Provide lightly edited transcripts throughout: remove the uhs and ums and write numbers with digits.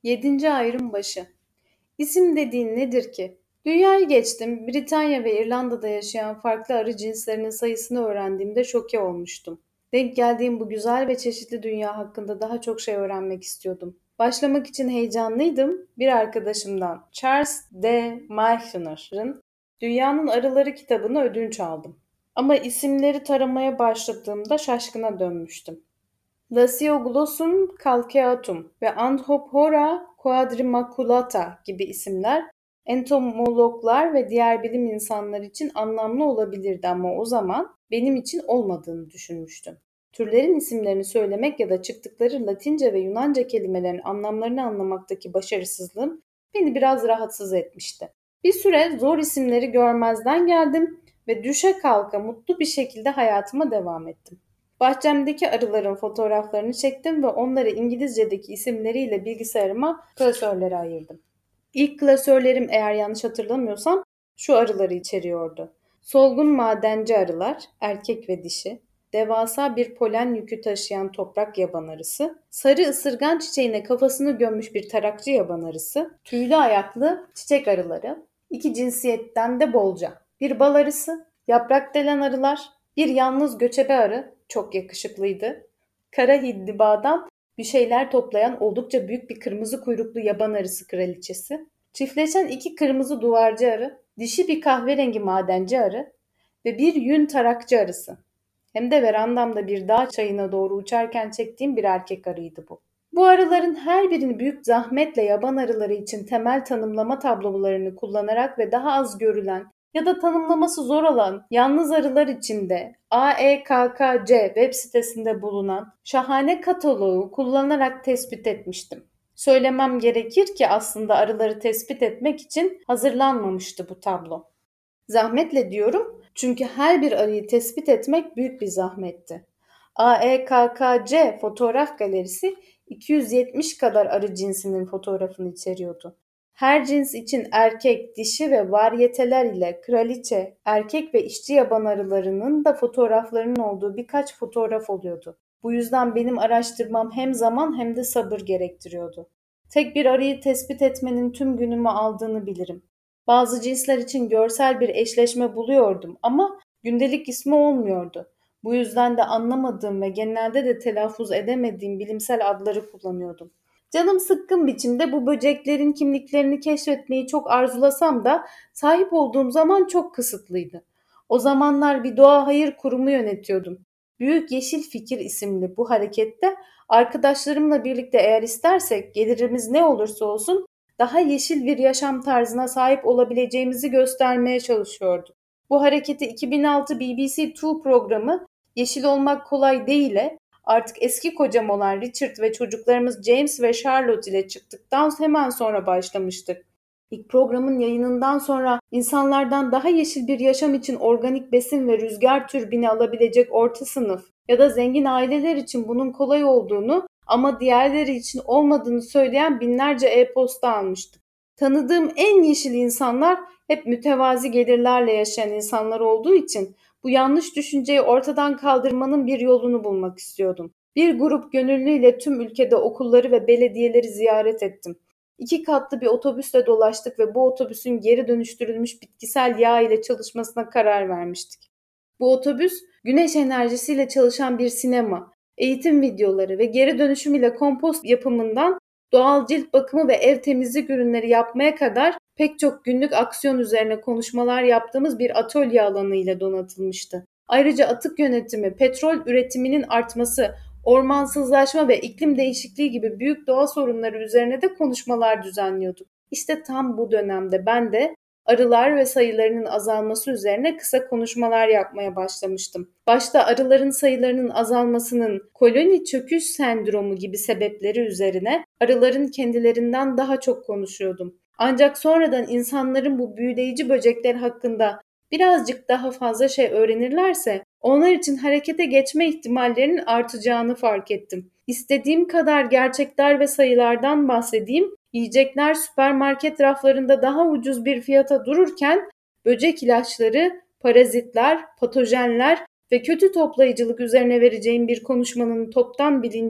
Yedinci ayrım başı. İsim dediğin nedir ki? Dünyayı geçtim, Britanya ve İrlanda'da yaşayan farklı arı cinslerinin sayısını öğrendiğimde şoke olmuştum. Denk geldiğim bu güzel ve çeşitli dünya hakkında daha çok şey öğrenmek istiyordum. Başlamak için heyecanlıydım. Bir arkadaşımdan Charles D. Meissner'ın Dünyanın Arıları kitabını ödünç aldım. Ama isimleri taramaya başladığımda şaşkına dönmüştüm. Lasioglossum calceatum ve Anthophora quadrimaculata gibi isimler entomologlar ve diğer bilim insanları için anlamlı olabilirdi ama o zaman benim için olmadığını düşünmüştüm. Türlerin isimlerini söylemek ya da çıktıkları Latince ve Yunanca kelimelerin anlamlarını anlamaktaki başarısızlığım beni biraz rahatsız etmişti. Bir süre zor isimleri görmezden geldim ve düşe kalka mutlu bir şekilde hayatıma devam ettim. Bahçemdeki arıların fotoğraflarını çektim ve onları İngilizce'deki isimleriyle bilgisayarıma klasörlere ayırdım. İlk klasörlerim eğer yanlış hatırlamıyorsam şu arıları içeriyordu. Solgun madenci arılar, erkek ve dişi, devasa bir polen yükü taşıyan toprak yaban arısı, sarı ısırgan çiçeğine kafasını gömmüş bir tarakçı yaban arısı, tüylü ayaklı çiçek arıları, iki cinsiyetten de bolca, bir bal arısı, yaprak delen arılar, bir yalnız göçebe arı, çok yakışıklıydı, kara hindibadan bir şeyler toplayan oldukça büyük bir kırmızı kuyruklu yaban arısı kraliçesi, çiftleşen iki kırmızı duvarcı arı, dişi bir kahverengi madenci arı ve bir yün tarakçı arısı. Hem de verandamda bir dağ çayına doğru uçarken çektiğim bir erkek arıydı bu. Bu arıların her birini büyük zahmetle yaban arıları için temel tanımlama tablolarını kullanarak ve daha az görülen ya da tanımlaması zor olan yalnız arılar içinde AEKKC web sitesinde bulunan şahane kataloğu kullanarak tespit etmiştim. Söylemem gerekir ki aslında arıları tespit etmek için hazırlanmamıştı bu tablo. Zahmetle diyorum çünkü her bir arıyı tespit etmek büyük bir zahmetti. AEKKC fotoğraf galerisi 270 kadar arı cinsinin fotoğrafını içeriyordu. Her cins için erkek, dişi ve varyeteler ile kraliçe, erkek ve işçi yaban arılarının da fotoğraflarının olduğu birkaç fotoğraf oluyordu. Bu yüzden benim araştırmam hem zaman hem de sabır gerektiriyordu. Tek bir arıyı tespit etmenin tüm günümü aldığını bilirim. Bazı cinsler için görsel bir eşleşme buluyordum ama gündelik ismi olmuyordu. Bu yüzden de anlamadığım ve genelde de telaffuz edemediğim bilimsel adları kullanıyordum. Canım sıkkın biçimde bu böceklerin kimliklerini keşfetmeyi çok arzulasam da sahip olduğum zaman çok kısıtlıydı. O zamanlar bir doğa hayır kurumu yönetiyordum. Büyük Yeşil Fikir isimli bu harekette arkadaşlarımla birlikte eğer istersek gelirimiz ne olursa olsun daha yeşil bir yaşam tarzına sahip olabileceğimizi göstermeye çalışıyorduk. Bu hareketi 2006 BBC Two programı Yeşil Olmak Kolay Değil'e artık eski kocam olan Richard ve çocuklarımız James ve Charlotte ile çıktıktan hemen sonra başlamıştık. İlk programın yayınından sonra insanlardan daha yeşil bir yaşam için organik besin ve rüzgar türbini alabilecek orta sınıf ya da zengin aileler için bunun kolay olduğunu ama diğerleri için olmadığını söyleyen binlerce e-posta almıştık. Tanıdığım en yeşil insanlar hep mütevazi gelirlerle yaşayan insanlar olduğu için bu yanlış düşünceyi ortadan kaldırmanın bir yolunu bulmak istiyordum. Bir grup gönüllüyle tüm ülkede okulları ve belediyeleri ziyaret ettim. 2 katlı bir otobüsle dolaştık ve bu otobüsün geri dönüştürülmüş bitkisel yağ ile çalışmasına karar vermiştik. Bu otobüs güneş enerjisiyle çalışan bir sinema, eğitim videoları ve geri dönüşüm ile kompost yapımından doğal cilt bakımı ve ev temizlik ürünleri yapmaya kadar pek çok günlük aksiyon üzerine konuşmalar yaptığımız bir atölye alanı ile donatılmıştı. Ayrıca atık yönetimi, petrol üretiminin artması, ormansızlaşma ve iklim değişikliği gibi büyük doğa sorunları üzerine de konuşmalar düzenliyorduk. İşte tam bu dönemde ben de arılar ve sayılarının azalması üzerine kısa konuşmalar yapmaya başlamıştım. Başta arıların sayılarının azalmasının koloni çöküş sendromu gibi sebepleri üzerine arıların kendilerinden daha çok konuşuyordum. Ancak sonradan insanların bu büyüleyici böcekler hakkında birazcık daha fazla şey öğrenirlerse onlar için harekete geçme ihtimallerinin artacağını fark ettim. İstediğim kadar gerçekler ve sayılardan bahsedeyim, yiyecekler süpermarket raflarında daha ucuz bir fiyata dururken böcek ilaçları, parazitler, patojenler ve kötü toplayıcılık üzerine vereceğim bir konuşmanın toptan bilinci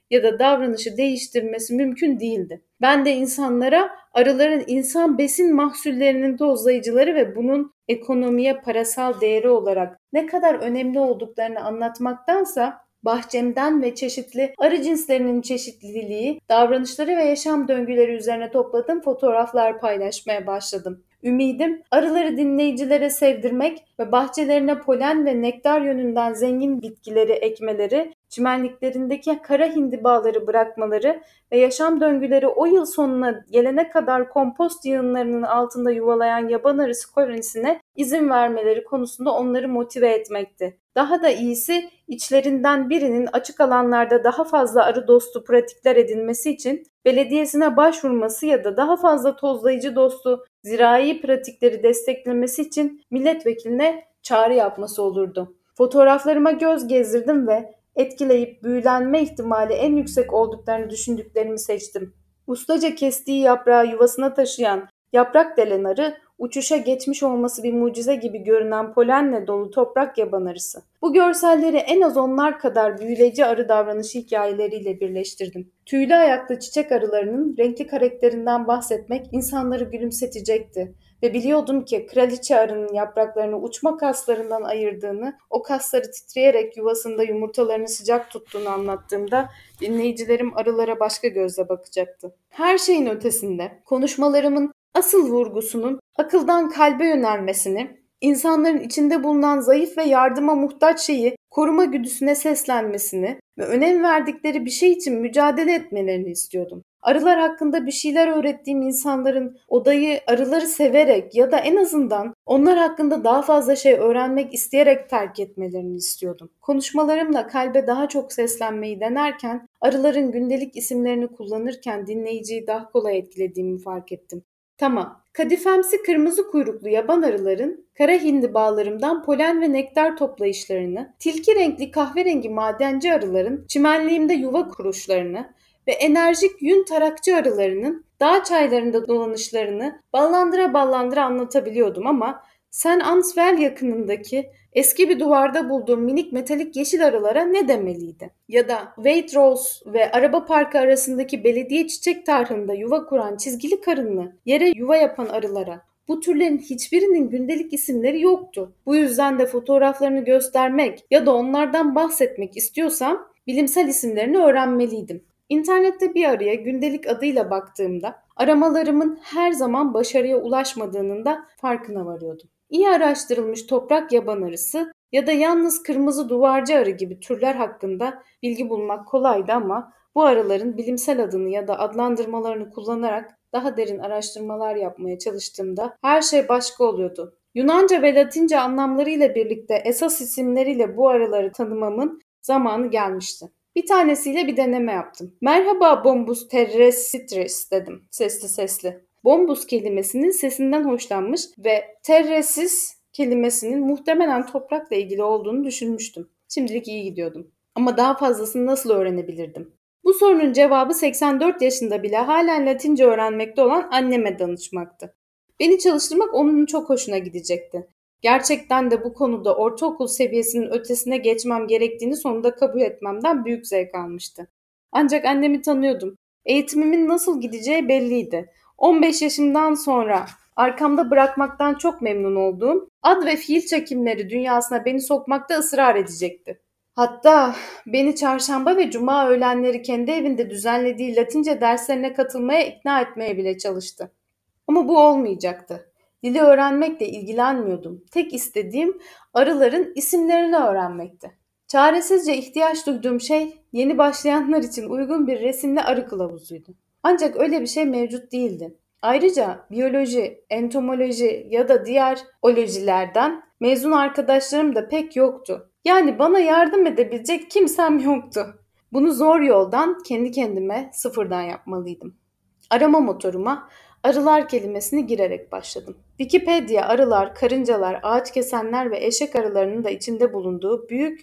ya da davranışı değiştirmesi mümkün değildi. Ben de insanlara arıların insan besin mahsullerinin tozlayıcıları ve bunun ekonomiye parasal değeri olarak ne kadar önemli olduklarını anlatmaktansa bahçemden ve çeşitli arı cinslerinin çeşitliliği, davranışları ve yaşam döngüleri üzerine topladığım fotoğraflar paylaşmaya başladım. Ümidim, arıları dinleyicilere sevdirmek ve bahçelerine polen ve nektar yönünden zengin bitkileri ekmeleri, çimenliklerindeki kara hindibaları bırakmaları ve yaşam döngüleri o yıl sonuna gelene kadar kompost yığınlarının altında yuvalayan yaban arısı kolonisine izin vermeleri konusunda onları motive etmekti. Daha da iyisi içlerinden birinin açık alanlarda daha fazla arı dostu pratikler edinmesi için belediyesine başvurması ya da daha fazla tozlayıcı dostu zirai pratikleri desteklemesi için milletvekiline çağrı yapması olurdu. Fotoğraflarıma göz gezdirdim ve etkileyip büyülenme ihtimali en yüksek olduklarını düşündüklerimi seçtim. Ustaca kestiği yaprağı yuvasına taşıyan yaprak delen arı, uçuşa geçmiş olması bir mucize gibi görünen polenle dolu toprak yaban arısı. Bu görselleri en az onlar kadar büyüleyici arı davranışı hikayeleriyle birleştirdim. Tüylü ayaklı çiçek arılarının renkli karakterinden bahsetmek insanları gülümsetecekti. Ve biliyordum ki kraliçe arının yapraklarını uçma kaslarından ayırdığını, o kasları titreyerek yuvasında yumurtalarını sıcak tuttuğunu anlattığımda dinleyicilerim arılara başka gözle bakacaktı. Her şeyin ötesinde konuşmalarımın asıl vurgusunun akıldan kalbe yönelmesini, insanların içinde bulunan zayıf ve yardıma muhtaç şeyi koruma güdüsüne seslenmesini ve önem verdikleri bir şey için mücadele etmelerini istiyordum. Arılar hakkında bir şeyler öğrettiğim insanların odayı arıları severek ya da en azından onlar hakkında daha fazla şey öğrenmek isteyerek terk etmelerini istiyordum. Konuşmalarımla kalbe daha çok seslenmeyi denerken arıların gündelik isimlerini kullanırken dinleyiciyi daha kolay etkilediğimi fark ettim. Tamam, kadifemsi kırmızı kuyruklu yaban arıların kara hindibalarımdan polen ve nektar toplayışlarını, tilki renkli kahverengi madenci arıların çimenliğimde yuva kuruşlarını ve enerjik yün tarakçı arılarının dağ çaylarında dolanışlarını ballandıra ballandıra anlatabiliyordum ama St. Ansvel yakınındaki eski bir duvarda bulduğum minik metalik yeşil arılara ne demeliydi? Ya da Waitrose ve araba parkı arasındaki belediye çiçek tarhında yuva kuran çizgili karınlı, yere yuva yapan arılara bu türlerin hiçbirinin gündelik isimleri yoktu. Bu yüzden de fotoğraflarını göstermek ya da onlardan bahsetmek istiyorsam bilimsel isimlerini öğrenmeliydim. İnternette bir arıya gündelik adıyla baktığımda aramalarımın her zaman başarıya ulaşmadığının da farkına varıyordum. İyi araştırılmış toprak yaban arısı ya da yalnız kırmızı duvarcı arı gibi türler hakkında bilgi bulmak kolaydı ama bu arıların bilimsel adını ya da adlandırmalarını kullanarak daha derin araştırmalar yapmaya çalıştığımda her şey başka oluyordu. Yunanca ve Latince anlamlarıyla birlikte esas isimleriyle bu arıları tanımamın zamanı gelmişti. Bir tanesiyle bir deneme yaptım. Merhaba Bombus terrestris dedim sesli sesli. Bombus kelimesinin sesinden hoşlanmış ve terresis kelimesinin muhtemelen toprakla ilgili olduğunu düşünmüştüm. Şimdilik iyi gidiyordum. Ama daha fazlasını nasıl öğrenebilirdim? Bu sorunun cevabı 84 yaşında bile halen Latince öğrenmekte olan anneme danışmaktı. Beni çalıştırmak onun çok hoşuna gidecekti. Gerçekten de bu konuda ortaokul seviyesinin ötesine geçmem gerektiğini sonunda kabul etmemden büyük zevk almıştı. Ancak annemi tanıyordum. Eğitimimin nasıl gideceği belliydi. 15 yaşımdan sonra arkamda bırakmaktan çok memnun olduğum ad ve fiil çekimleri dünyasına beni sokmakta ısrar edecekti. Hatta beni çarşamba ve cuma öğlenleri kendi evinde düzenlediği Latince derslerine katılmaya ikna etmeye bile çalıştı. Ama bu olmayacaktı. Dili öğrenmekle ilgilenmiyordum. Tek istediğim arıların isimlerini öğrenmekti. Çaresizce ihtiyaç duyduğum şey yeni başlayanlar için uygun bir resimli arı kılavuzuydu. Ancak öyle bir şey mevcut değildi. Ayrıca biyoloji, entomoloji ya da diğer olojilerden mezun arkadaşlarım da pek yoktu. Yani bana yardım edebilecek kimsem yoktu. Bunu zor yoldan kendi kendime sıfırdan yapmalıydım. Arama motoruma arılar kelimesini girerek başladım. Wikipedia arılar, karıncalar, ağaç kesenler ve eşek arılarının da içinde bulunduğu büyük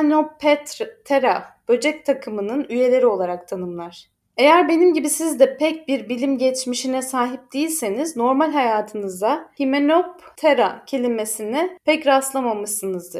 Hymenoptera böcek takımının üyeleri olarak tanımlar. Eğer benim gibi siz de pek bir bilim geçmişine sahip değilseniz normal hayatınızda Hymenoptera kelimesine pek rastlamamışsınızdır.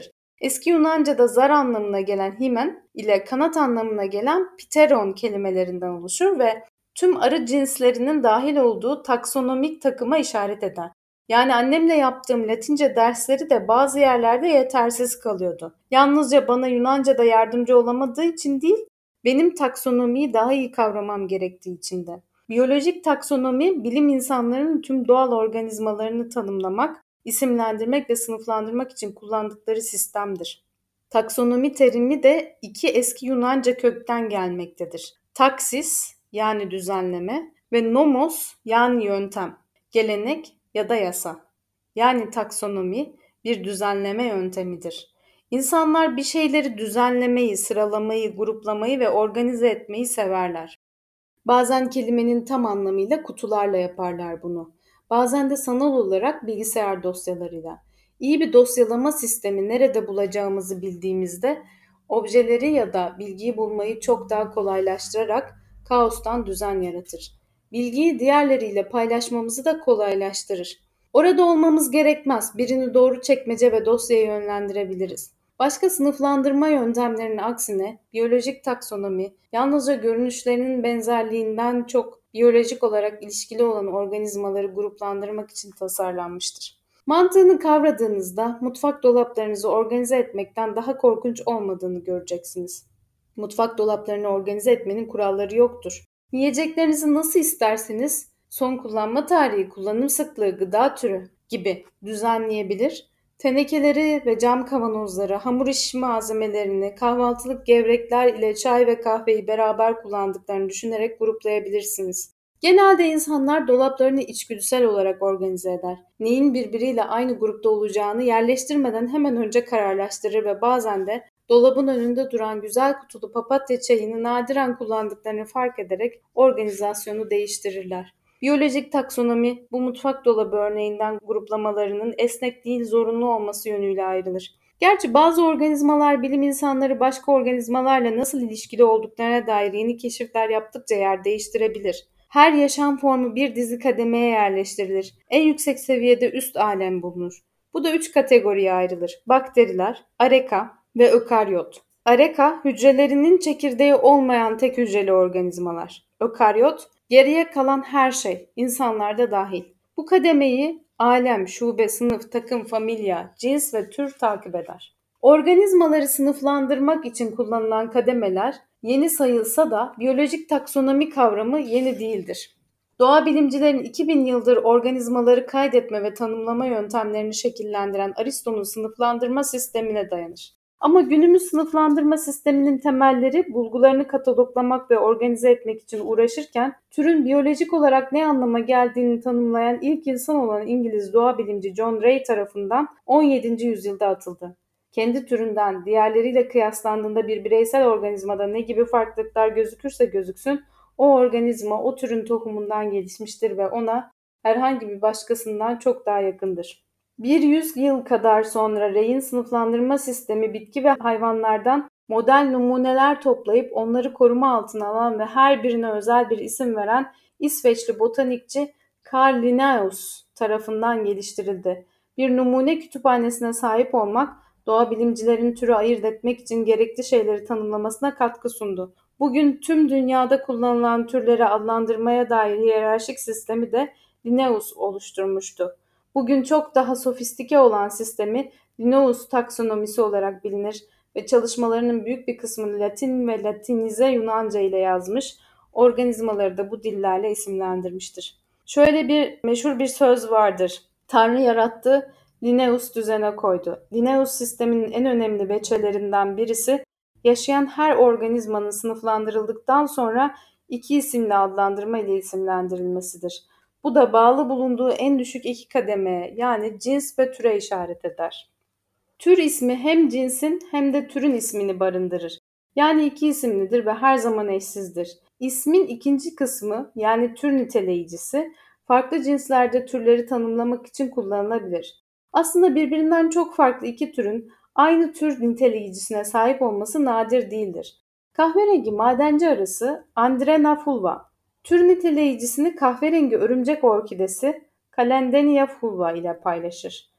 Eski Yunanca'da zar anlamına gelen himen ile kanat anlamına gelen pteron kelimelerinden oluşur ve tüm arı cinslerinin dahil olduğu taksonomik takıma işaret eder. Yani annemle yaptığım Latince dersleri de bazı yerlerde yetersiz kalıyordu. Yalnızca bana Yunanca'da yardımcı olamadığı için değil, benim taksonomiyi daha iyi kavramam gerektiği için de. Biyolojik taksonomi, bilim insanlarının tüm doğal organizmalarını tanımlamak, isimlendirmek ve sınıflandırmak için kullandıkları sistemdir. Taksonomi terimi de iki eski Yunanca kökten gelmektedir. Taksis yani düzenleme ve nomos yani yöntem, gelenek ya da yasa. Yani taksonomi bir düzenleme yöntemidir. İnsanlar bir şeyleri düzenlemeyi, sıralamayı, gruplamayı ve organize etmeyi severler. Bazen kelimenin tam anlamıyla kutularla yaparlar bunu. Bazen de sanal olarak bilgisayar dosyalarıyla. İyi bir dosyalama sistemi nerede bulacağımızı bildiğimizde objeleri ya da bilgiyi bulmayı çok daha kolaylaştırarak kaostan düzen yaratır. Bilgiyi diğerleriyle paylaşmamızı da kolaylaştırır. Orada olmamız gerekmez. Birini doğru çekmece ve dosyaya yönlendirebiliriz. Başka sınıflandırma yöntemlerinin aksine biyolojik taksonomi yalnızca görünüşlerinin benzerliğinden çok biyolojik olarak ilişkili olan organizmaları gruplandırmak için tasarlanmıştır. Mantığını kavradığınızda mutfak dolaplarınızı organize etmekten daha korkunç olmadığını göreceksiniz. Mutfak dolaplarını organize etmenin kuralları yoktur. Yiyeceklerinizi nasıl isterseniz son kullanma tarihi, kullanım sıklığı, gıda türü gibi düzenleyebilir. Tenekeleri ve cam kavanozları, hamur işi malzemelerini, kahvaltılık gevrekler ile çay ve kahveyi beraber kullandıklarını düşünerek gruplayabilirsiniz. Genelde insanlar dolaplarını içgüdüsel olarak organize eder. Neyin birbiriyle aynı grupta olacağını yerleştirmeden hemen önce kararlaştırır ve bazen de dolabın önünde duran güzel kutulu papatya çayını nadiren kullandıklarını fark ederek organizasyonu değiştirirler. Biyolojik taksonomi bu mutfak dolabı örneğinden gruplamalarının esnek değil zorunlu olması yönüyle ayrılır. Gerçi bazı organizmalar bilim insanları başka organizmalarla nasıl ilişkili olduklarına dair yeni keşifler yaptıkça yer değiştirebilir. Her yaşam formu bir dizi kademeye yerleştirilir. En yüksek seviyede üst alem bulunur. Bu da 3 kategoriye ayrılır. Bakteriler, areka ve ökaryot. Areka, hücrelerinin çekirdeği olmayan tek hücreli organizmalar. Ökaryot, geriye kalan her şey, insanlar da dahil. Bu kademeyi alem, şube, sınıf, takım, familya, cins ve tür takip eder. Organizmaları sınıflandırmak için kullanılan kademeler yeni sayılsa da biyolojik taksonomi kavramı yeni değildir. Doğa bilimcilerin 2000 yıldır organizmaları kaydetme ve tanımlama yöntemlerini şekillendiren Aristo'nun sınıflandırma sistemine dayanır. Ama günümüz sınıflandırma sisteminin temelleri bulgularını kataloglamak ve organize etmek için uğraşırken türün biyolojik olarak ne anlama geldiğini tanımlayan ilk insan olan İngiliz doğa bilimci John Ray tarafından 17. yüzyılda atıldı. Kendi türünden diğerleriyle kıyaslandığında bir bireysel organizmada ne gibi farklılıklar gözükürse gözüksün, o organizma o türün tohumundan gelişmiştir ve ona herhangi bir başkasından çok daha yakındır. Bir 100 yıl kadar sonra Ray'in sınıflandırma sistemi bitki ve hayvanlardan model numuneler toplayıp onları koruma altına alan ve her birine özel bir isim veren İsveçli botanikçi Carl Linnaeus tarafından geliştirildi. Bir numune kütüphanesine sahip olmak, doğa bilimcilerin türü ayırt etmek için gerekli şeyleri tanımlamasına katkı sundu. Bugün tüm dünyada kullanılan türleri adlandırmaya dair hiyerarşik sistemi de Linnaeus oluşturmuştu. Bugün çok daha sofistike olan sistemi Linnaeus taksonomisi olarak bilinir ve çalışmalarının büyük bir kısmını Latin ve Latinize Yunanca ile yazmış, organizmaları da bu dillerle isimlendirmiştir. Şöyle bir meşhur bir söz vardır. Tanrı yarattı, Linnaeus düzene koydu. Linnaeus sisteminin en önemli veçelerinden birisi, yaşayan her organizmanın sınıflandırıldıktan sonra iki isimli adlandırma ile isimlendirilmesidir. Bu da bağlı bulunduğu en düşük iki kademeye yani cins ve türe işaret eder. Tür ismi hem cinsin hem de türün ismini barındırır. Yani iki isimlidir ve her zaman eşsizdir. İsmin ikinci kısmı yani tür niteleyicisi farklı cinslerde türleri tanımlamak için kullanılabilir. Aslında birbirinden çok farklı iki türün aynı tür niteleyicisine sahip olması nadir değildir. Kahverengi madenci arısı Andrena fulva, tür niteleyicisini kahverengi örümcek orkidesi Calendenia fulva ile paylaşır.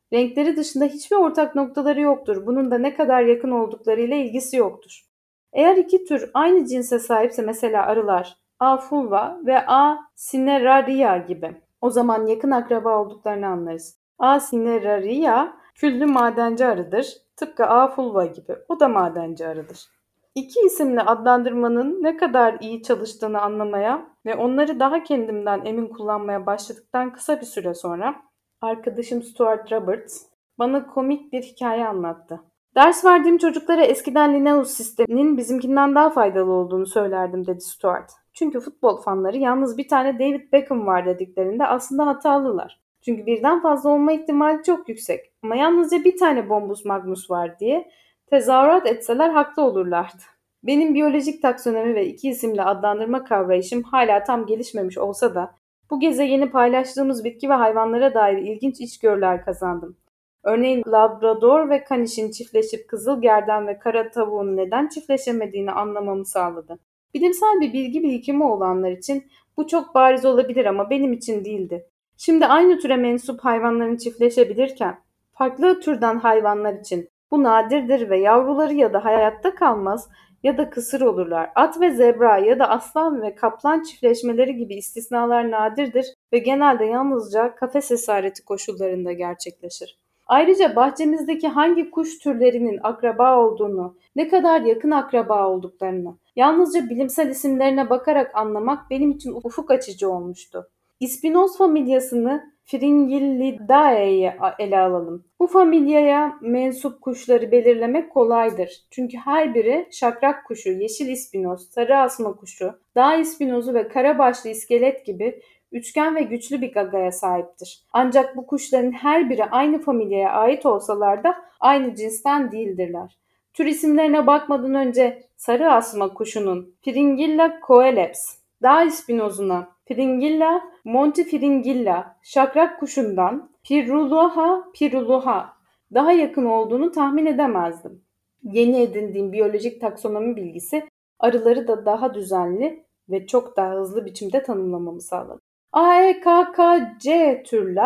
Renkleri dışında hiçbir ortak noktaları yoktur. Bunun da ne kadar yakın olduklarıyla ilgisi yoktur. Eğer iki tür aynı cinse sahipse, mesela arılar A. fulva ve A. cineraria gibi, o zaman yakın akraba olduklarını anlarız. A. cineraria küllü madenci arıdır. Tıpkı A. fulva gibi. O da madenci arıdır. İki isimli adlandırmanın ne kadar iyi çalıştığını anlamaya ve onları daha kendimden emin kullanmaya başladıktan kısa bir süre sonra arkadaşım Stuart Roberts bana komik bir hikaye anlattı. Ders verdiğim çocuklara eskiden Linnaeus sisteminin bizimkinden daha faydalı olduğunu söylerdim, dedi Stuart. Çünkü futbol fanları yalnız bir tane David Beckham var dediklerinde aslında hatalılar. Çünkü birden fazla olma ihtimali çok yüksek. Ama yalnızca bir tane Bombus Magnus var diye tezahürat etseler haklı olurlardı. Benim biyolojik taksonomi ve iki isimli adlandırma kavrayışım hala tam gelişmemiş olsa da bu gezegeni paylaştığımız bitki ve hayvanlara dair ilginç içgörüler kazandım. Örneğin Labrador ve Kaniş'in çiftleşip kızılgerdan ve kara tavuğun neden çiftleşemediğini anlamamı sağladı. Bilimsel bir bilgi birikimi olanlar için bu çok bariz olabilir ama benim için değildi. Şimdi aynı türe mensup hayvanların çiftleşebilirken, farklı türden hayvanlar için bu nadirdir ve yavruları ya da hayatta kalmaz ya da kısır olurlar. At ve zebra ya da aslan ve kaplan çiftleşmeleri gibi istisnalar nadirdir ve genelde yalnızca kafes esareti koşullarında gerçekleşir. Ayrıca bahçemizdeki hangi kuş türlerinin akraba olduğunu, ne kadar yakın akraba olduklarını yalnızca bilimsel isimlerine bakarak anlamak benim için ufuk açıcı olmuştu. İspinoz familyasını Fringillidae'ye ele alalım. Bu familyaya mensup kuşları belirlemek kolaydır. Çünkü her biri şakrak kuşu, yeşil ispinoz, sarı asma kuşu, dağ ispinozu ve karabaşlı iskelet gibi üçgen ve güçlü bir gagaya sahiptir. Ancak bu kuşların her biri aynı familyaya ait olsalar da aynı cinsten değildirler. Tür isimlerine bakmadan önce sarı asma kuşunun Fringilla coeleps, dağ ispinozuna Fringilla montifringilla, şakrak kuşundan Piruluha daha yakın olduğunu tahmin edemezdim. Yeni edindiğim biyolojik taksonomi bilgisi arıları da daha düzenli ve çok daha hızlı biçimde tanımlamamı sağladı. AEKKC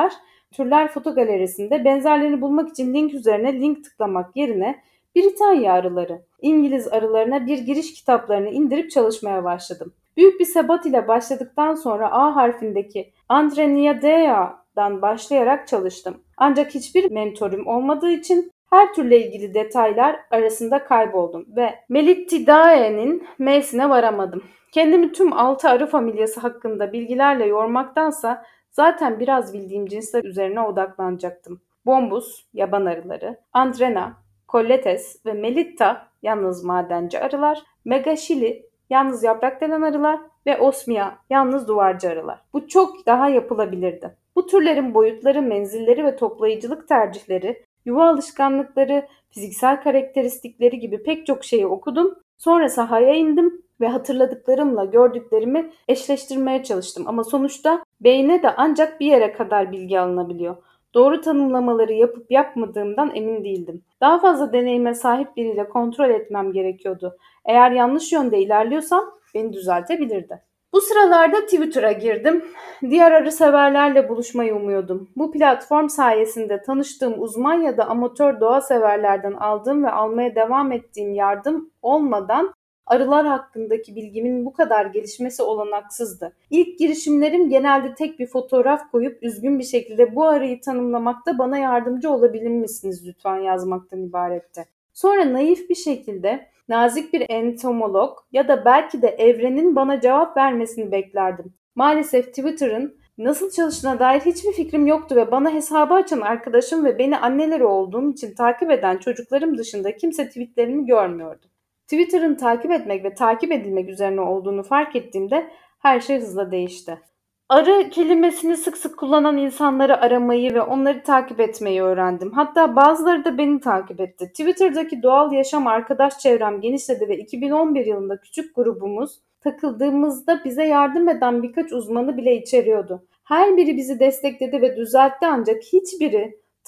türler foto galerisinde benzerlerini bulmak için link üzerine link tıklamak yerine Britanya arıları, İngiliz arılarına bir giriş kitaplarını indirip çalışmaya başladım. Büyük bir sebat ile başladıktan sonra A harfindeki Andrenidae'dan başlayarak çalıştım. Ancak hiçbir mentorum olmadığı için her türle ilgili detaylar arasında kayboldum ve Melittidae'nin M'sine varamadım. Kendimi tüm 6 arı familyası hakkında bilgilerle yormaktansa zaten biraz bildiğim cinsler üzerine odaklanacaktım. Bombus, yaban arıları, Andrena, Colletes ve Melitta, yalnız madenci arılar, Megachili, yalnız yaprak delen arılar ve Osmia, yalnız duvarcı arılar. Bu çok daha yapılabilirdi. Bu türlerin boyutları, menzilleri ve toplayıcılık tercihleri, yuva alışkanlıkları, fiziksel karakteristikleri gibi pek çok şeyi okudum. Sonra sahaya indim ve hatırladıklarımla gördüklerimi eşleştirmeye çalıştım. Ama sonuçta beyne de ancak bir yere kadar bilgi alınabiliyor. Doğru tanımlamaları yapıp yapmadığımdan emin değildim. Daha fazla deneyime sahip biriyle kontrol etmem gerekiyordu. Eğer yanlış yönde ilerliyorsam beni düzeltebilirdi. Bu sıralarda Twitter'a girdim. Diğer arı severlerle buluşmayı umuyordum. Bu platform sayesinde tanıştığım uzman ya da amatör doğa severlerden aldığım ve almaya devam ettiğim yardım olmadan arılar hakkındaki bilgimin bu kadar gelişmesi olanaksızdı. İlk girişimlerim genelde tek bir fotoğraf koyup üzgün bir şekilde bu arıyı tanımlamakta bana yardımcı olabilir misiniz lütfen yazmaktan ibaretti. Sonra naif bir şekilde nazik bir entomolog ya da belki de evrenin bana cevap vermesini beklerdim. Maalesef Twitter'ın nasıl çalıştığına dair hiçbir fikrim yoktu ve bana hesabı açan arkadaşım ve beni anneleri olduğum için takip eden çocuklarım dışında kimse tweetlerimi görmüyordu. Twitter'ın takip etmek ve takip edilmek üzerine olduğunu fark ettiğimde her şey hızla değişti. Arı kelimesini sık sık kullanan insanları aramayı ve onları takip etmeyi öğrendim. Hatta bazıları da beni takip etti. Twitter'daki doğal yaşam arkadaş çevrem genişledi ve 2011 yılında küçük grubumuz takıldığımızda bize yardım eden birkaç uzmanı bile içeriyordu. Her biri bizi destekledi ve düzeltti ancak hiçbiri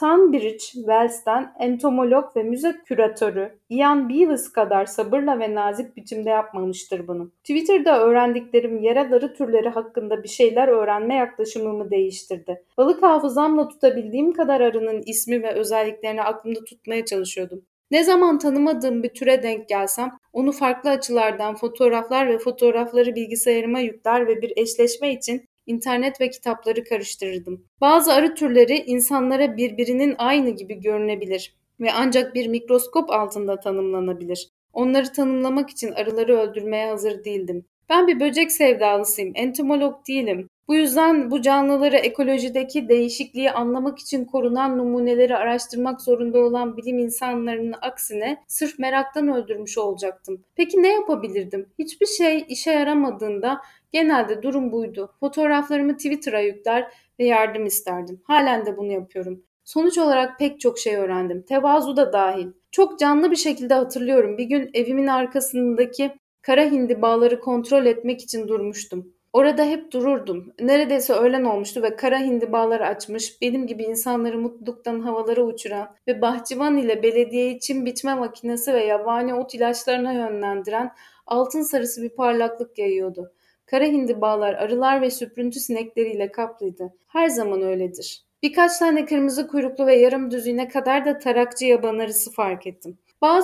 Tunbridge Wells'ten entomolog ve müze küratörü Ian Beavis kadar sabırla ve nazik biçimde yapmamıştır bunu. Twitter'da öğrendiklerim yerel arı türleri hakkında bir şeyler öğrenme yaklaşımımı değiştirdi. Balık hafızamla tutabildiğim kadar arının ismi ve özelliklerini aklımda tutmaya çalışıyordum. Ne zaman tanımadığım bir türe denk gelsem onu farklı açılardan fotoğraflar ve fotoğrafları bilgisayarıma yükler ve bir eşleşme için İnternet ve kitapları karıştırırdım. Bazı arı türleri insanlara birbirinin aynı gibi görünebilir ve ancak bir mikroskop altında tanımlanabilir. Onları tanımlamak için arıları öldürmeye hazır değildim. Ben bir böcek sevdalısıyım, entomolog değilim. Bu yüzden bu canlıları ekolojideki değişikliği anlamak için korunan numuneleri araştırmak zorunda olan bilim insanlarının aksine sırf meraktan öldürmüş olacaktım. Peki ne yapabilirdim? Hiçbir şey işe yaramadığında genelde durum buydu. Fotoğraflarımı Twitter'a yükler ve yardım isterdim. Halen de bunu yapıyorum. Sonuç olarak pek çok şey öğrendim. Tevazu da dahil. Çok canlı bir şekilde hatırlıyorum. Bir gün evimin arkasındaki kara hindibaları kontrol etmek için durmuştum. Orada hep dururdum. Neredeyse öğlen olmuştu ve kara hindibaları açmış, benim gibi insanları mutluluktan havalara uçuran ve bahçıvan ile belediyeyi çim biçme makinesi ve yabani ot ilaçlarına yönlendiren altın sarısı bir parlaklık yayıyordu. Kara hindibalar arılar ve süprüntü sinekleriyle kaplıydı. Her zaman öyledir. Birkaç tane kırmızı kuyruklu ve yarım düzine kadar da tarakçı yaban arısı fark ettim.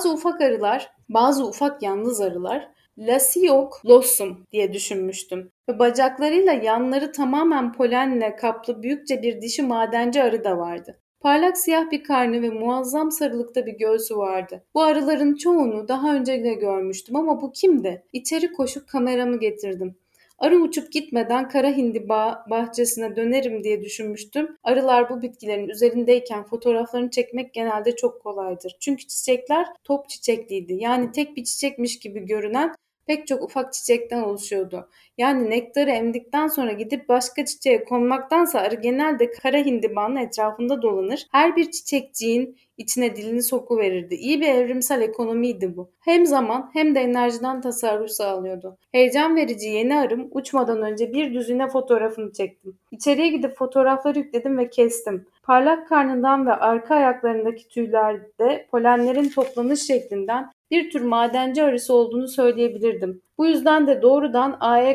Bazı ufak yalnız arılar Lasioclossum diye düşünmüştüm. Ve bacaklarıyla yanları tamamen polenle kaplı büyükçe bir dişi madenci arı da vardı. Parlak siyah bir karnı ve muazzam sarılıkta bir göğsü vardı. Bu arıların çoğunu daha önce de görmüştüm ama bu kimdi? İçeri koşup kameramı getirdim. Arı uçup gitmeden kara hindiba bahçesine dönerim diye düşünmüştüm. Arılar bu bitkilerin üzerindeyken fotoğraflarını çekmek genelde çok kolaydır. Çünkü çiçekler top çiçekliydi. Yani tek bir çiçekmiş gibi görünen pek çok ufak çiçekten oluşuyordu. Yani nektarı emdikten sonra gidip başka çiçeğe konmaktansa arı genelde kara hindibanın etrafında dolanır. Her bir çiçekçiğin içine dilini sokuverirdi. İyi bir evrimsel ekonomiydi bu. Hem zaman hem de enerjiden tasarruf sağlıyordu. Heyecan verici yeni arım uçmadan önce bir düzine fotoğrafını çektim. İçeriye gidip fotoğrafları yükledim ve kestim. Parlak karnından ve arka ayaklarındaki tüylerde polenlerin toplanış şeklinden bir tür madenci arısı olduğunu söyleyebilirdim. Bu yüzden de doğrudan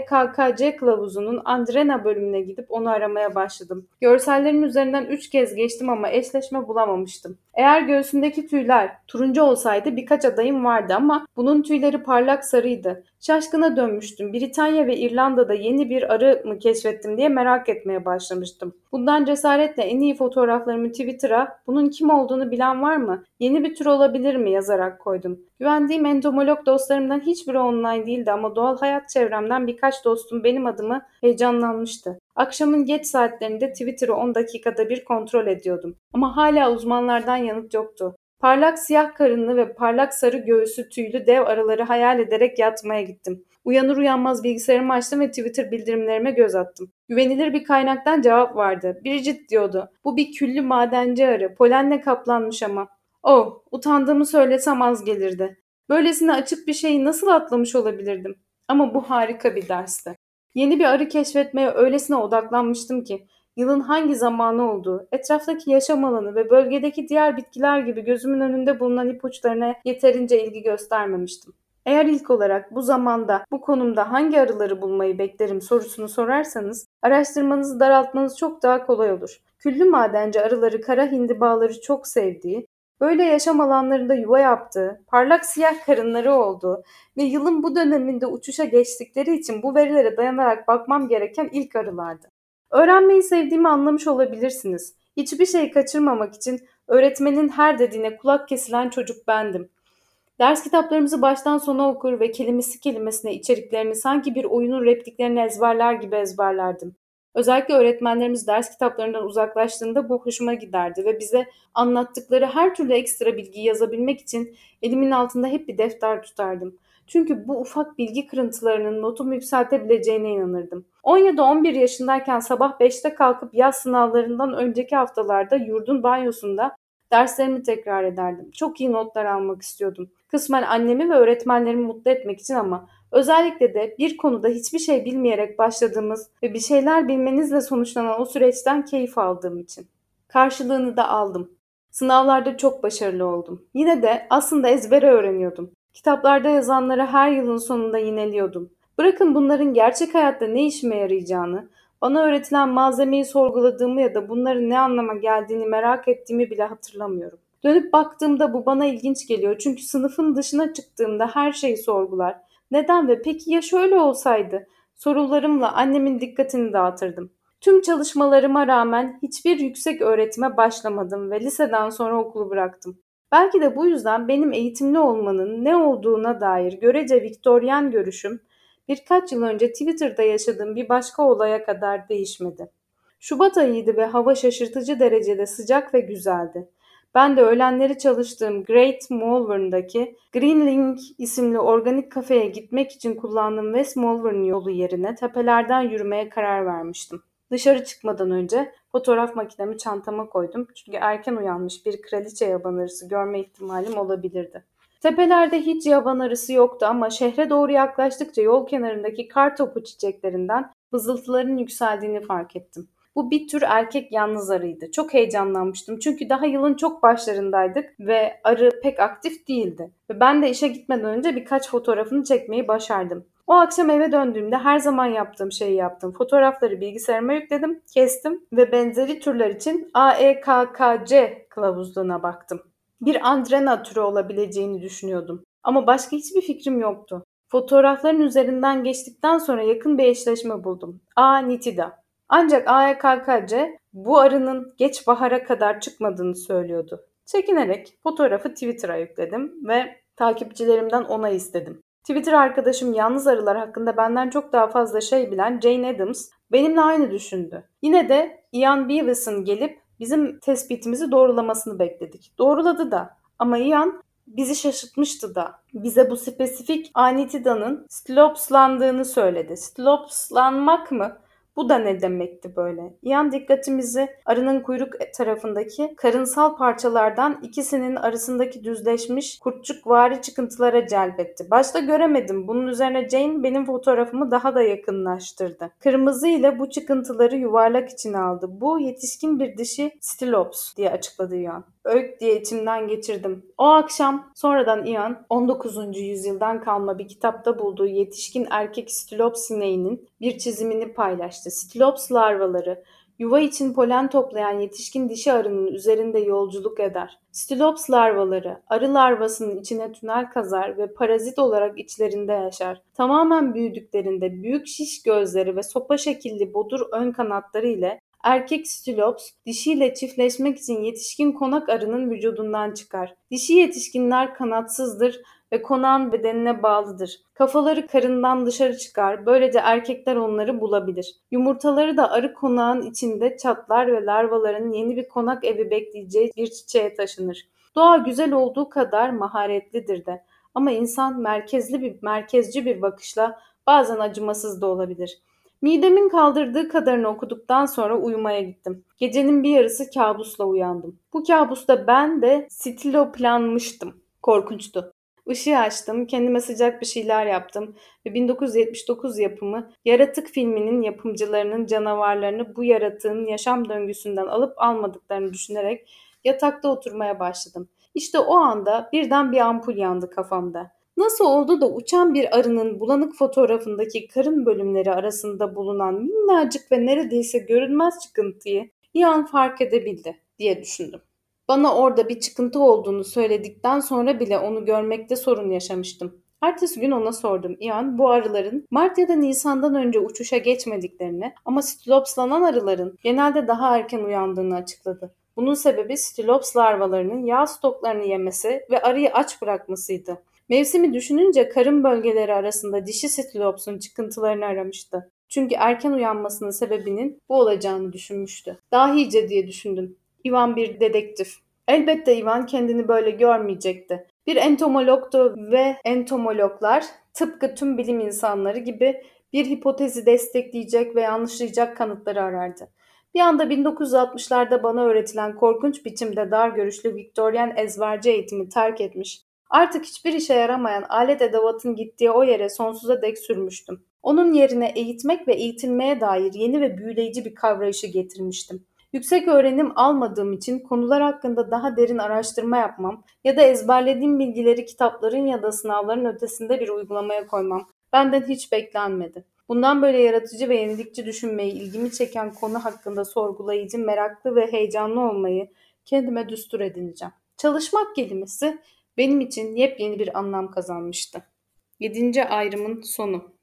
AEKKC kılavuzunun Andrena bölümüne gidip onu aramaya başladım. Görsellerin üzerinden 3 kez geçtim ama eşleşme bulamamıştım. Eğer göğsündeki tüyler turuncu olsaydı birkaç adayım vardı ama bunun tüyleri parlak sarıydı. Şaşkına dönmüştüm. Britanya ve İrlanda'da yeni bir arı mı keşfettim diye merak etmeye başlamıştım. Bundan cesaretle en iyi fotoğraflarımı Twitter'a "Bunun kim olduğunu bilen var mı? Yeni bir tür olabilir mi?" yazarak koydum. Güvendiğim entomolog dostlarımdan hiçbiri online değildi ama doğal hayat çevremden birkaç dostum benim adıma heyecanlanmıştı. Akşamın geç saatlerinde Twitter'ı 10 dakikada bir kontrol ediyordum. Ama hala uzmanlardan yanıt yoktu. Parlak siyah karınlı ve parlak sarı göğüslü tüylü dev arıları hayal ederek yatmaya gittim. Uyanır uyanmaz bilgisayarımı açtım ve Twitter bildirimlerime göz attım. Güvenilir bir kaynaktan cevap vardı. Bridget diyordu. Bu bir küllü madenci arı. Polenle kaplanmış ama. Oh, utandığımı söylesem az gelirdi. Böylesine açık bir şeyi nasıl atlamış olabilirdim? Ama bu harika bir dersti. Yeni bir arı keşfetmeye öylesine odaklanmıştım ki yılın hangi zamanı olduğu, etraftaki yaşam alanı ve bölgedeki diğer bitkiler gibi gözümün önünde bulunan ipuçlarına yeterince ilgi göstermemiştim. Eğer ilk olarak bu zamanda, bu konumda hangi arıları bulmayı beklerim sorusunu sorarsanız, araştırmanızı daraltmanız çok daha kolay olur. Küllü madenci arıları kara hindibaları çok sevdiği, böyle yaşam alanlarında yuva yaptığı, parlak siyah karınları olduğu ve yılın bu döneminde uçuşa geçtikleri için bu verilere dayanarak bakmam gereken ilk arılardı. Öğrenmeyi sevdiğimi anlamış olabilirsiniz. Hiçbir şey kaçırmamak için öğretmenin her dediğine kulak kesilen çocuk bendim. Ders kitaplarımızı baştan sona okur ve kelimesi kelimesine içeriklerini sanki bir oyunun repliklerini ezberler gibi ezberlerdim. Özellikle öğretmenlerimiz ders kitaplarından uzaklaştığında bu hoşuma giderdi ve bize anlattıkları her türlü ekstra bilgiyi yazabilmek için elimin altında hep bir defter tutardım. Çünkü bu ufak bilgi kırıntılarının notumu yükseltebileceğine inanırdım. 10 ya da 11 yaşındayken sabah 5'te kalkıp yaz sınavlarından önceki haftalarda yurdun banyosunda derslerimi tekrar ederdim. Çok iyi notlar almak istiyordum. Kısmen annemi ve öğretmenlerimi mutlu etmek için ama özellikle de bir konuda hiçbir şey bilmeyerek başladığımız ve bir şeyler bilmenizle sonuçlanan o süreçten keyif aldığım için. Karşılığını da aldım. Sınavlarda çok başarılı oldum. Yine de aslında ezbere öğreniyordum. Kitaplarda yazanları her yılın sonunda yineliyordum. Bırakın bunların gerçek hayatta ne işime yarayacağını, bana öğretilen malzemeyi sorguladığımı ya da bunların ne anlama geldiğini merak ettiğimi bile hatırlamıyorum. Dönüp baktığımda bu bana ilginç geliyor. Çünkü sınıfın dışına çıktığımda her şeyi sorgular. Neden ve peki ya şöyle olsaydı? Sorularımla annemin dikkatini dağıtırdım. Tüm çalışmalarıma rağmen hiçbir yüksek öğretime başlamadım ve liseden sonra okulu bıraktım. Belki de bu yüzden benim eğitimli olmanın ne olduğuna dair görece Viktoryen görüşüm birkaç yıl önce Twitter'da yaşadığım bir başka olaya kadar değişmedi. Şubat ayıydı ve hava şaşırtıcı derecede sıcak ve güzeldi. Ben de öğlenleri çalıştığım Great Malvern'daki Greenlink isimli organik kafeye gitmek için kullandığım West Malvern yolu yerine tepelerden yürümeye karar vermiştim. Dışarı çıkmadan önce fotoğraf makinemi çantama koydum. Çünkü erken uyanmış bir kraliçe yaban arısı görme ihtimalim olabilirdi. Tepelerde hiç yaban arısı yoktu ama şehre doğru yaklaştıkça yol kenarındaki kartopu çiçeklerinden vızıltıların yükseldiğini fark ettim. Bu bir tür erkek yalnız arıydı. Çok heyecanlanmıştım çünkü daha yılın çok başlarındaydık ve arı pek aktif değildi. Ve ben de işe gitmeden önce birkaç fotoğrafını çekmeyi başardım. O akşam eve döndüğümde her zaman yaptığım şeyi yaptım. Fotoğrafları bilgisayarıma yükledim, kestim ve benzeri türler için AEKKC kılavuzluğuna baktım. Bir andrena türü olabileceğini düşünüyordum. Ama başka hiçbir fikrim yoktu. Fotoğrafların üzerinden geçtikten sonra yakın bir eşleşme buldum. A. nitida. Ancak AEKKC bu arının geç bahara kadar çıkmadığını söylüyordu. Çekinerek fotoğrafı Twitter'a yükledim ve takipçilerimden onay istedim. Twitter arkadaşım yalnız arılar hakkında benden çok daha fazla şey bilen Jane Addams benimle aynı düşündü. Yine de Ian Beavis'in gelip bizim tespitimizi doğrulamasını bekledik. Doğruladı da ama Ian bizi şaşırtmıştı da. Bize bu spesifik Anitida'nın stilopslandığını söyledi. Stilopslanmak mı? Bu da ne demekti böyle? Ian dikkatimizi arının kuyruk tarafındaki karınsal parçalardan ikisinin arasındaki düzleşmiş kurtçukvari çıkıntılara celbetti. Başta göremedim. Bunun üzerine Jane benim fotoğrafımı daha da yakınlaştırdı. Kırmızı ile bu çıkıntıları yuvarlak içine aldı. Bu yetişkin bir dişi Stilops diye açıkladı Ian. Öykü diye içimden geçirdim. O akşam sonradan Ian 19. yüzyıldan kalma bir kitapta bulduğu yetişkin erkek Stilops sineğinin bir çizimini paylaştı. Stilops larvaları yuva için polen toplayan yetişkin dişi arının üzerinde yolculuk eder. Stilops larvaları arı larvasının içine tünel kazar ve parazit olarak içlerinde yaşar. Tamamen büyüdüklerinde büyük şiş gözleri ve sopa şekilli bodur ön kanatları ile erkek stilops dişiyle çiftleşmek için yetişkin konak arının vücudundan çıkar. Dişi yetişkinler kanatsızdır ve konağın bedenine bağlıdır. Kafaları karından dışarı çıkar. Böylece erkekler onları bulabilir. Yumurtaları da arı konağın içinde çatlar ve larvaların yeni bir konak evi bekleyeceği bir çiçeğe taşınır. Doğa güzel olduğu kadar maharetlidir de. Ama insan merkezci bir bakışla bazen acımasız da olabilir. Midemin kaldırdığı kadarını okuduktan sonra uyumaya gittim. Gecenin bir yarısı kabusla uyandım. Bu kabusta ben de stiloplanmıştım. Korkunçtu. Işığı açtım, kendime sıcak bir şeyler yaptım ve 1979 yapımı Yaratık filminin yapımcılarının canavarlarını bu yaratığın yaşam döngüsünden alıp almadıklarını düşünerek yatakta oturmaya başladım. İşte o anda birden bir ampul yandı kafamda. Nasıl oldu da uçan bir arının bulanık fotoğrafındaki karın bölümleri arasında bulunan minnacık ve neredeyse görünmez çıkıntıyı bir an fark edebildi diye düşündüm. Bana orada bir çıkıntı olduğunu söyledikten sonra bile onu görmekte sorun yaşamıştım. Ertesi gün ona sordum. Ian bu arıların Mart ya da Nisan'dan önce uçuşa geçmediklerini ama stilopslanan arıların genelde daha erken uyandığını açıkladı. Bunun sebebi stilops larvalarının yağ stoklarını yemesi ve arıyı aç bırakmasıydı. Mevsimi düşününce karın bölgeleri arasında dişi stilopsun çıkıntılarını aramıştı. Çünkü erken uyanmasının sebebinin bu olacağını düşünmüştü. Dahice diye düşündüm. Ivan bir dedektif. Elbette Ivan kendini böyle görmeyecekti. Bir entomologtu ve entomologlar tıpkı tüm bilim insanları gibi bir hipotezi destekleyecek ve yanlışlayacak kanıtları arardı. Bir anda 1960'larda bana öğretilen korkunç biçimde dar görüşlü Viktoryen ezberci eğitimi terk etmiş. Artık hiçbir işe yaramayan alet edevatın gittiği o yere sonsuza dek sürmüştüm. Onun yerine eğitmek ve eğitilmeye dair yeni ve büyüleyici bir kavrayışı getirmiştim. Yüksek öğrenim almadığım için konular hakkında daha derin araştırma yapmam ya da ezberlediğim bilgileri kitapların ya da sınavların ötesinde bir uygulamaya koymam benden hiç beklenmedi. Bundan böyle yaratıcı ve yenilikçi düşünmeyi, ilgimi çeken konu hakkında sorgulayıcı, meraklı ve heyecanlı olmayı kendime düstur edineceğim. Çalışmak kelimesi benim için yepyeni bir anlam kazanmıştı. 7. ayrımın sonu.